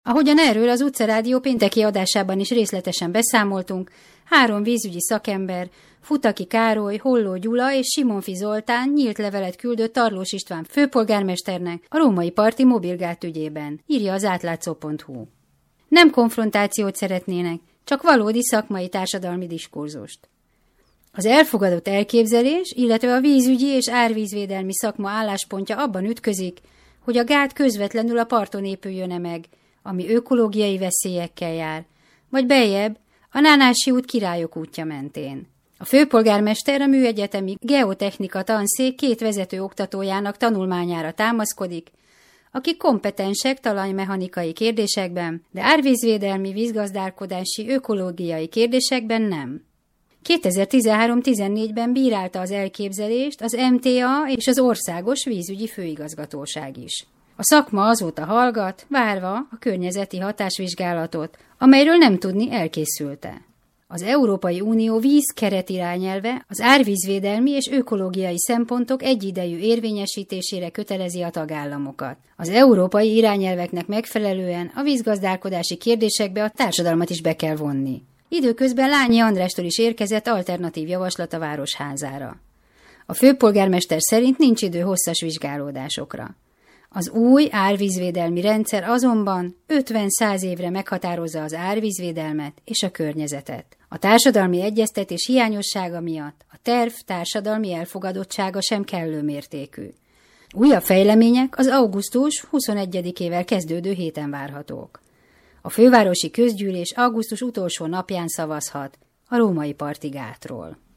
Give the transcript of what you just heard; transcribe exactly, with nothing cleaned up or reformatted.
Ahogyan erről az Utcarádió pénteki adásában is részletesen beszámoltunk, három vízügyi szakember, Futaki Károly, Holló Gyula és Simonfi Zoltán nyílt levelet küldött Tarlós István főpolgármesternek a római parti mobilgát ügyében, írja az átlátszó pont hu. Nem konfrontációt szeretnének, csak valódi szakmai társadalmi diskurzust. Az elfogadott elképzelés, illetve a vízügyi és árvízvédelmi szakma álláspontja abban ütközik, hogy a gát közvetlenül a parton épüljön-e meg, ami ökológiai veszélyekkel jár, vagy beljebb a Nánási út Királyok útja mentén. A főpolgármester a műegyetemi geotechnika tanszék két vezető oktatójának tanulmányára támaszkodik, akik kompetensek talajmechanikai kérdésekben, de árvízvédelmi, vízgazdálkodási, ökológiai kérdésekben nem. kétezer-tizenhárom-tizennégyben bírálta az elképzelést az em té á és az Országos Vízügyi Főigazgatóság is. A szakma azóta hallgat, várva a környezeti hatásvizsgálatot, amelyről nem tudni elkészülte. Az Európai Unió vízkeretirányelve az árvízvédelmi és ökológiai szempontok egyidejű érvényesítésére kötelezi a tagállamokat. Az európai irányelveknek megfelelően a vízgazdálkodási kérdésekbe a társadalmat is be kell vonni. Időközben Lányi Andrástól is érkezett alternatív javaslat a Városházára. A főpolgármester szerint nincs idő hosszas vizsgálódásokra. Az új árvízvédelmi rendszer azonban ötven-száz évre meghatározza az árvízvédelmet és a környezetet. A társadalmi egyeztetés hiányossága miatt a terv társadalmi elfogadottsága sem kellő mértékű. Újabb fejlemények az augusztus huszonegyedikével kezdődő héten várhatók. A fővárosi közgyűlés augusztus utolsó napján szavazhat a római parti gátról.